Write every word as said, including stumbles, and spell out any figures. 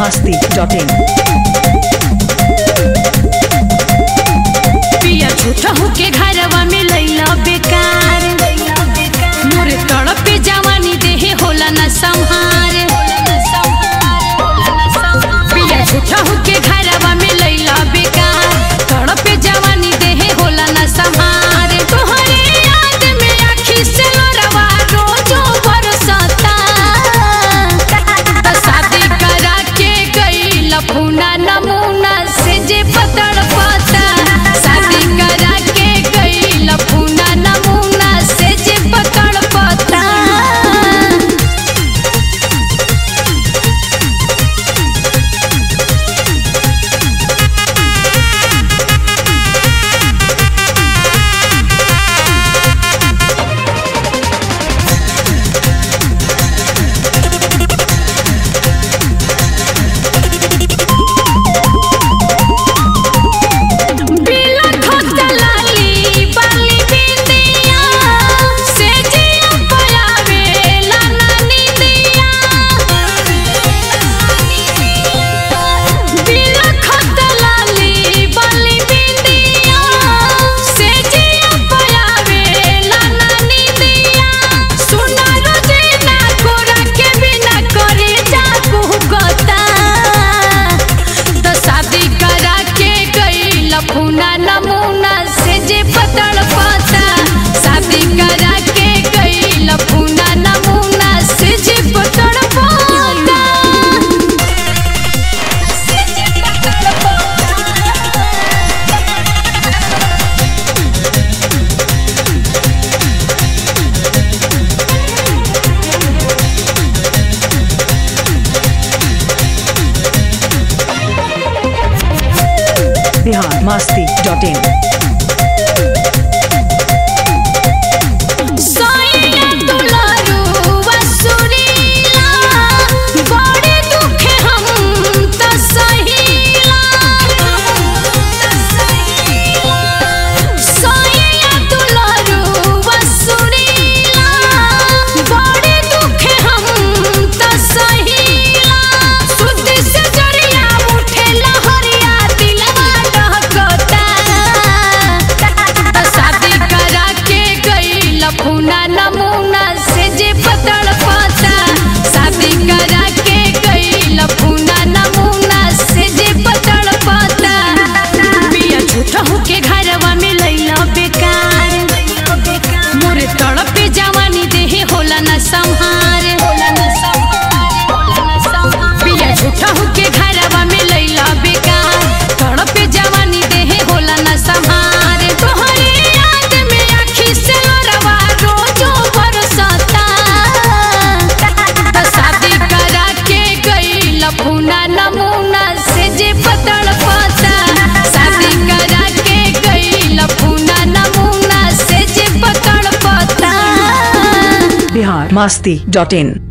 masti dot in. पिया झूठा होके घरवा में लैला बेकार, मोरे तड़पे जवानी देहे होला न संहार। पिया झूठा होके घरवा में लैला बेकार, तड़पे जवानी देहे होला न संहार। तोहरे याद में आँखी से लोरवा रोजो बरसता, शादी करा के गइला फूना नमूना से जे पतड़ पाता। शादी करा के गइला फूना नमूना से जे पतड़ पाता। फूना नमूना से जे पतड़ पाता। शादी करा के गइला फूना नमूना से जे पतड़ पाता। Bihar masti dot in. फूना नमूना से जे पतड़ पाता। शादी करा के गइला फूना नमूना से जे पतड़ पाता। पिया झूठा होके घरवा में लैला बेकार, मोरे तड़पे जवानी देहे होला न संहार। पिया झूठा होके घरवा में लैला बेकार, तड़पे जवानी देहे होला न संहार। तोहरे याद में आँखी से लोरवा रोजो बरसता, शादी करा के गइला फूना नमूना से जे पतड़ पाता। शादी करा के गइला फूना नमूना से जे पतड़ पाता। Bihar masti dot in.